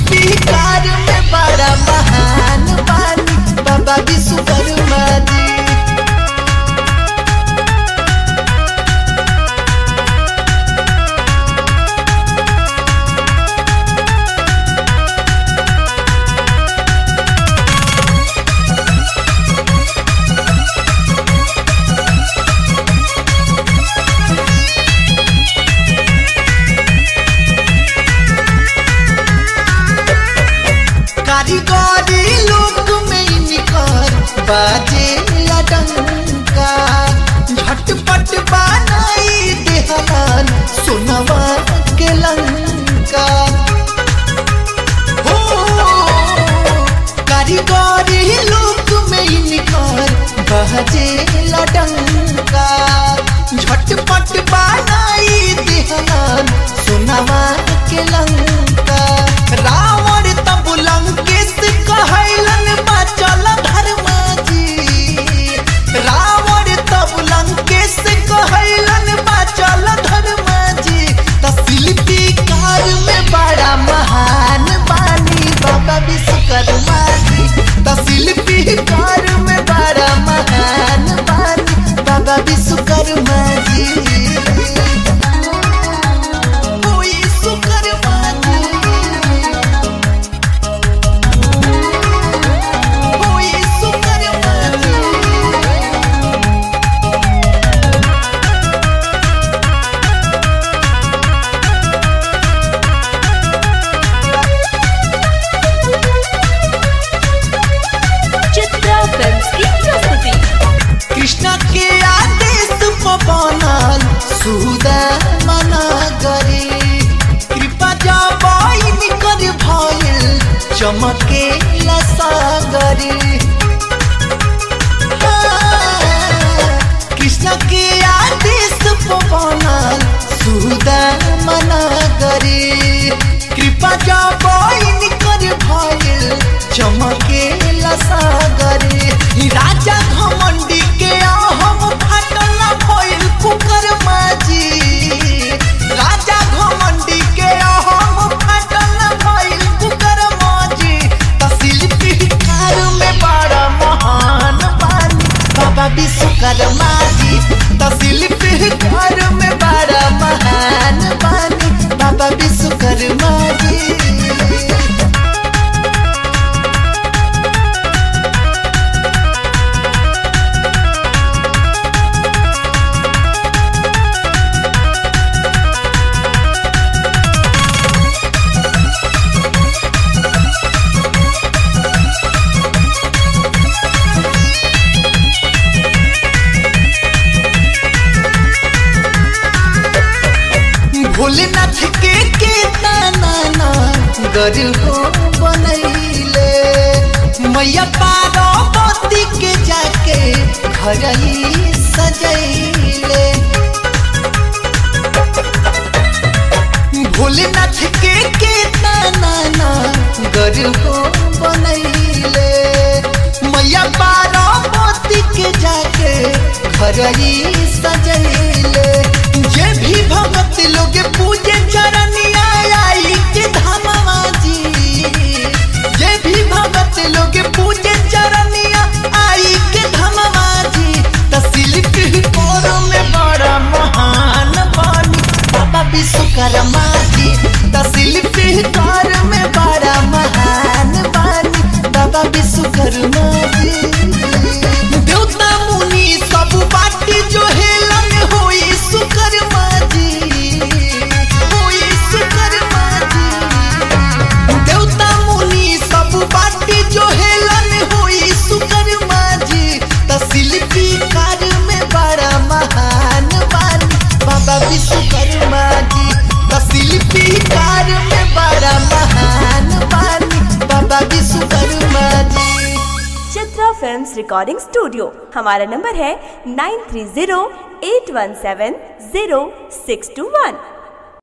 शिल्पीकार में बड़ा महान बानी बाबा विश्वकर्मा जी। कारीगरी लोक में इनकर बाजे लडंका, झटपट बनाई देहलन सोनवा के लंका। हो कारीगरी लोक में इनकर बाजे लडंका, झटपट बनाई देहलन सोनवा के लंका। रावण तब लंकेश कहलन बचल धर्मा जी, रावण तब लंकेश कहलन बचल धर्मा जी। त शिल्पीकार में बड़ा महान बानी बाबा विश्वकर्मा जी। त शिल्पीकार में बड़ा महान बानी बाबा विश्वकर्मा जी। कृष्ण के आदेश पर बनल सुदामा नगरी, कृपा जब इनकर भइल चमके सागरी। कृष्ण के आदेश पर बनल सुदामा नगरी, कृपा जब इनकर भइल चमके सागरी। राजा घमंडी के हम फाटल भइल कुकर्मा जी, राजा घमंडी के हम फाटल भइल कुकर्मा जी। त शिल्पीकार में बड़ा महान बानी बाबा विश्वकर्मा जी। त शिल्पीकार में बड़ा महान बानी बाबा विश्वकर्मा जी। भोलेनाथ के ताना गर हो बनैले, मैया पार्वती के जाके घर ही सजैले। भोलेनाथ के ताना गर हो बनैले, मैया पार्वती के जाके घर ही सजैले। जे भी भगत लोग पूजे चरनिया आई के धामा जी, जे भी भगत लोग पूजे चरनिया आई के धामा जी। त शिल्पीकार में बड़ा महान बानी बाबा विश्वकर्मा जी। त शिल्पीकार में बड़ा महान बानी बाबा विश्वकर्मा जी। देवता मुनि सब बाटी जो हेलन होई सुकर्मा जी, होई सुकर्मा जी। देवता मुनि सब बाटी जो हेलन होई सुकर्मा जी। त शिल्पीकार में बड़ा महान बानी बाबा विश्वकर्मा जी। त शिल्पीकार में बड़ा महान बानी बाबा Vishwakarma ji. Chitra films recording studio. हमारा नंबर है 9308170621।